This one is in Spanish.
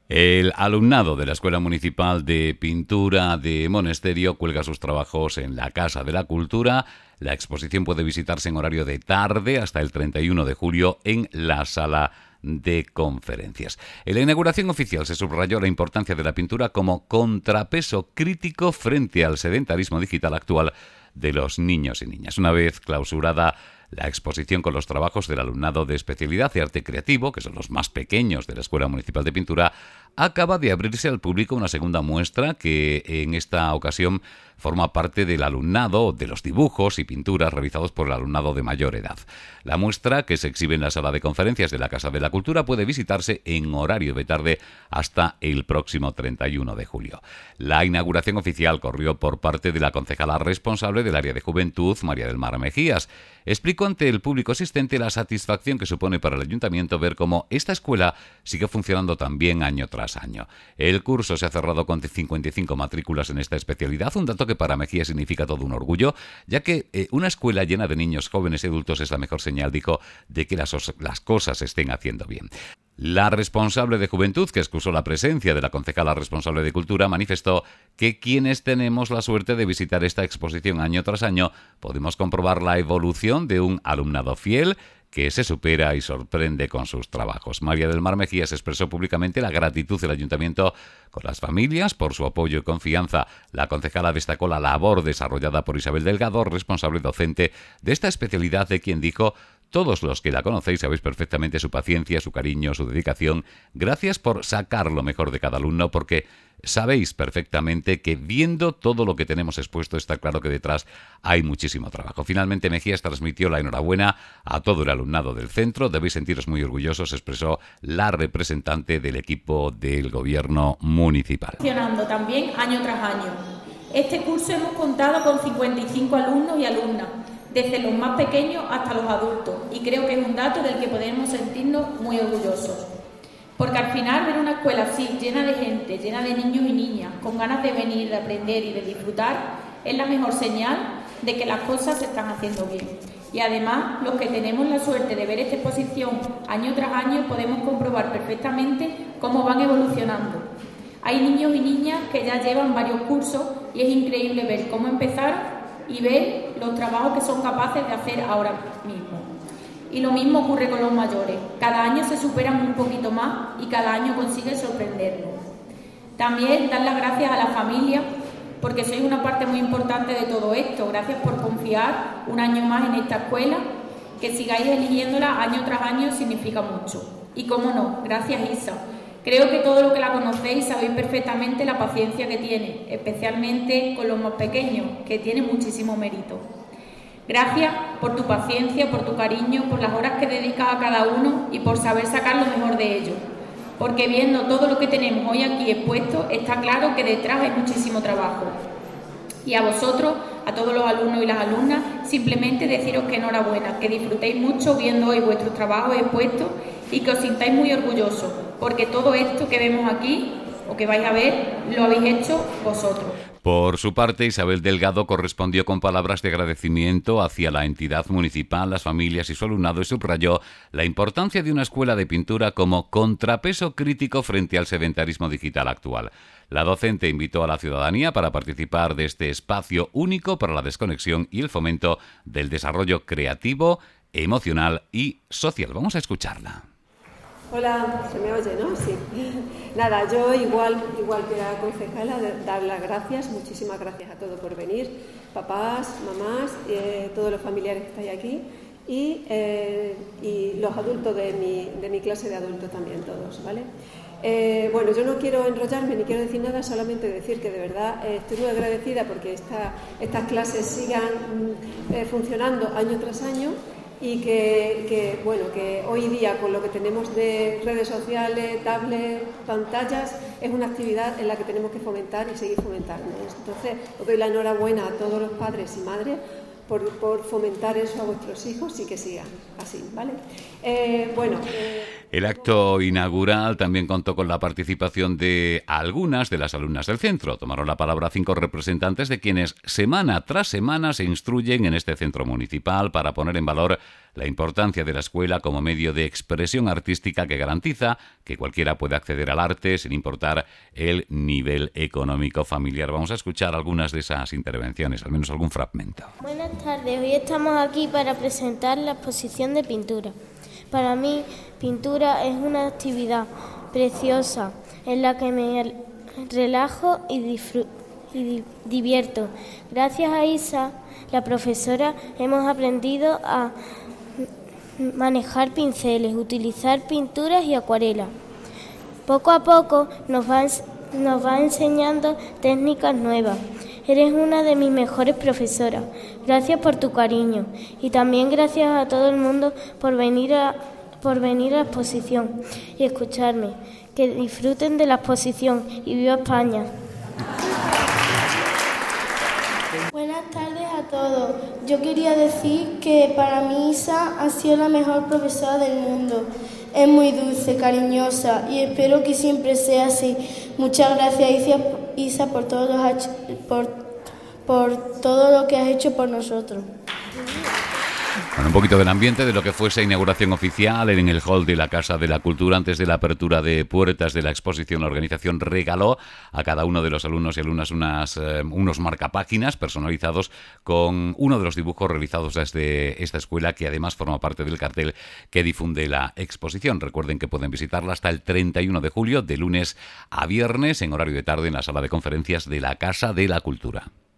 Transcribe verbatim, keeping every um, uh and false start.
El alumnado de la Escuela Municipal de Pintura de Monesterio cuelga sus trabajos en la Casa de la Cultura. La exposición puede visitarse en horario de tarde hasta el treinta y uno de julio en la sala de conferencias. En la inauguración oficial se subrayó la importancia de la pintura como contrapeso crítico frente al sedentarismo digital actual de los niños y niñas. Una vez clausurada la exposición con los trabajos del alumnado de especialidad de arte creativo, que son los más pequeños de la Escuela Municipal de Pintura, acaba de abrirse al público una segunda muestra que en esta ocasión forma parte del alumnado, de los dibujos y pinturas realizados por el alumnado de mayor edad. La muestra, que se exhibe en la sala de conferencias de la Casa de la Cultura, puede visitarse en horario de tarde hasta el próximo treinta y uno de julio. La inauguración oficial corrió por parte de la concejala responsable del área de juventud, María del Mar Mejías. Explicó ante el público asistente la satisfacción que supone para el ayuntamiento ver cómo esta escuela sigue funcionando tan bien año tras año. El curso se ha cerrado con cincuenta y cinco matrículas en esta especialidad, un dato que para Mejía significa todo un orgullo, ya que eh, una escuela llena de niños, jóvenes y adultos es la mejor señal, dijo, de que las, las cosas se estén haciendo bien. La responsable de Juventud, que excusó la presencia de la concejala responsable de Cultura, manifestó que quienes tenemos la suerte de visitar esta exposición año tras año podemos comprobar la evolución de un alumnado fiel que se supera y sorprende con sus trabajos. María del Mar Mejías expresó públicamente la gratitud del ayuntamiento con las familias por su apoyo y confianza. La concejala destacó la labor desarrollada por Isabel Delgado, responsable docente de esta especialidad, de quien dijo: todos los que la conocéis sabéis perfectamente su paciencia, su cariño, su dedicación. Gracias por sacar lo mejor de cada alumno, porque sabéis perfectamente que viendo todo lo que tenemos expuesto está claro que detrás hay muchísimo trabajo. Finalmente, Mejías transmitió la enhorabuena a todo el alumnado del centro. Debéis sentiros muy orgullosos, expresó la representante del equipo del gobierno municipal. Funcionando también año tras año. Este curso hemos contado con cincuenta y cinco alumnos y alumnas, desde los más pequeños hasta los adultos, y creo que es un dato del que podemos sentirnos muy orgullosos. Porque al final ver una escuela así, llena de gente, llena de niños y niñas, con ganas de venir, de aprender y de disfrutar, es la mejor señal de que las cosas se están haciendo bien. Y además, los que tenemos la suerte de ver esta exposición año tras año, podemos comprobar perfectamente cómo van evolucionando. Hay niños y niñas que ya llevan varios cursos y es increíble ver cómo empezaron y ver los trabajos que son capaces de hacer ahora mismo. Y lo mismo ocurre con los mayores. Cada año se superan un poquito más y cada año consiguen sorprendernos. También dar las gracias a la familia, porque sois una parte muy importante de todo esto. Gracias por confiar un año más en esta escuela. Que sigáis eligiéndola año tras año significa mucho. Y cómo no, gracias Isa. Creo que todo lo que la conocéis sabéis perfectamente la paciencia que tiene, especialmente con los más pequeños, que tiene muchísimo mérito. Gracias por tu paciencia, por tu cariño, por las horas que dedicas a cada uno y por saber sacar lo mejor de ellos. Porque viendo todo lo que tenemos hoy aquí expuesto, está claro que detrás hay muchísimo trabajo. Y a vosotros, a todos los alumnos y las alumnas, simplemente deciros que enhorabuena, que disfrutéis mucho viendo hoy vuestros trabajos expuestos y que os sintáis muy orgullosos, porque todo esto que vemos aquí, o que vais a ver, lo habéis hecho vosotros. Por su parte, Isabel Delgado correspondió con palabras de agradecimiento hacia la entidad municipal, las familias y su alumnado, y subrayó la importancia de una escuela de pintura como contrapeso crítico frente al sedentarismo digital actual. La docente invitó a la ciudadanía para participar de este espacio único para la desconexión y el fomento del desarrollo creativo, emocional y social. Vamos a escucharla. Hola, se me oye, ¿no? Sí. Nada, yo igual, igual que la concejala, dar las gracias, muchísimas gracias a todos por venir, papás, mamás, eh, todos los familiares que estáis aquí y, eh, y los adultos de mi, de mi clase de adultos también, todos, ¿vale? Eh, bueno, yo no quiero enrollarme ni quiero decir nada, solamente decir que de verdad eh, estoy muy agradecida porque esta, estas clases sigan eh, funcionando año tras año. Y que, que, bueno, que hoy día, con lo que tenemos de redes sociales, tablets, pantallas, es una actividad en la que tenemos que fomentar y seguir fomentando. Entonces, os doy la enhorabuena a todos los padres y madres por, por fomentar eso a vuestros hijos y que sigan así, ¿vale? Eh, bueno... Eh, El acto inaugural también contó con la participación de algunas de las alumnas del centro. Tomaron la palabra cinco representantes de quienes semana tras semana se instruyen en este centro municipal para poner en valor la importancia de la escuela como medio de expresión artística que garantiza que cualquiera puede acceder al arte sin importar el nivel económico familiar. Vamos a escuchar algunas de esas intervenciones, al menos algún fragmento. Buenas tardes, hoy estamos aquí para presentar la exposición de pintura. Para mí, pintura es una actividad preciosa en la que me relajo y, disfruto, y di- divierto. Gracias a Isa, la profesora, hemos aprendido a manejar pinceles, utilizar pinturas y acuarelas. Poco a poco nos va, nos va enseñando técnicas nuevas. Eres una de mis mejores profesoras. Gracias por tu cariño y también gracias a todo el mundo por venir a, por venir a la exposición y escucharme. Que disfruten de la exposición y viva España. Buenas tardes a todos. Yo quería decir que para mí Isa ha sido la mejor profesora del mundo. Es muy dulce, cariñosa y espero que siempre sea así. Muchas gracias, Isa, Isa por, todo lo, por, por todo lo que has hecho por nosotros. Bueno, un poquito del ambiente de lo que fue esa inauguración oficial en el hall de la Casa de la Cultura. Antes de la apertura de puertas de la exposición, la organización regaló a cada uno de los alumnos y alumnas unas, eh, unos marcapáginas personalizados con uno de los dibujos realizados desde esta escuela, que además forma parte del cartel que difunde la exposición. Recuerden que pueden visitarla hasta el treinta y uno de julio, de lunes a viernes, en horario de tarde, en la sala de conferencias de la Casa de la Cultura.